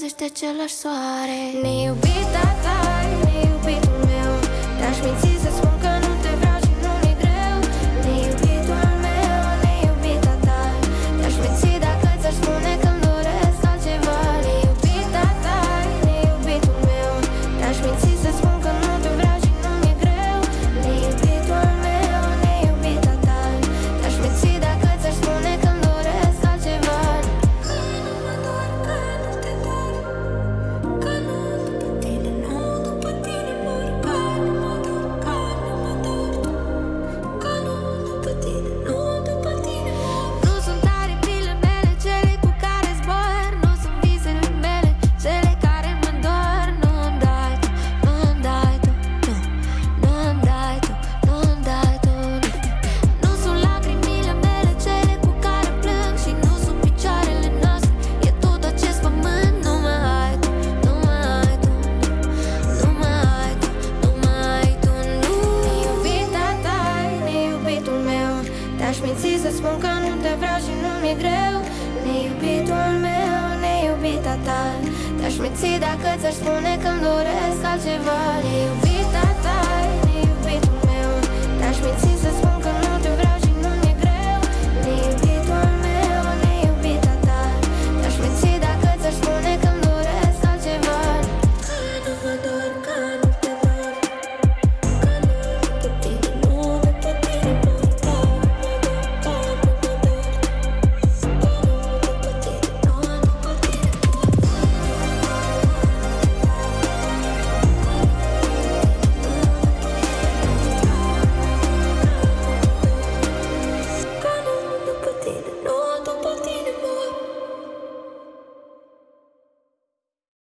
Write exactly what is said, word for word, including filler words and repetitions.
străbătește același soare. Neiubita ta, neiubitul meu, te-aș minți să spun că nu te vreau și nu mi-e greu. Neiubitul meu, neiubita ta, te-aș minți dacă ți-aș spune că-mi doresc altceva. Neiubita ta, neiubitul meu, te-aș minți să spun că nu te vreau și nu mi-e greu. Neiubitul meu, neiubita ta, te-aș minți dacă ți-aș spune că-mi doresc altceva. Că nu mă dor, că nu te dor, că nu după tine, nu după tine mor. Că nu mă dor, că nu mă dor, că nu după tine, nu după tine mor. Nu sunt aripile mele cele cu care zbor, nu sunt visele mele cele care mă dor. Nu-mi dai tu, nu-mi dai tu, nu, nu-mi dai tu, nu-mi dai tu, nu. Nu sunt lacrimile mele cele cu care plâng și nu sunt picioarele noastre, e tot acest pământ. Nu mă ai tu, nu mă ai tu, nu mă ai tu, nu mă ai tu, nu. Neiubita ta, neiubitul meu, te-aș minți să spun că nu te vreau și nu mi-e greu. Neiubitul meu, neiubita ta, te-aș minți dacă ți-aș spune că-mi doresc altceva. Neiubita ta, neiubitul meu, te-aș minți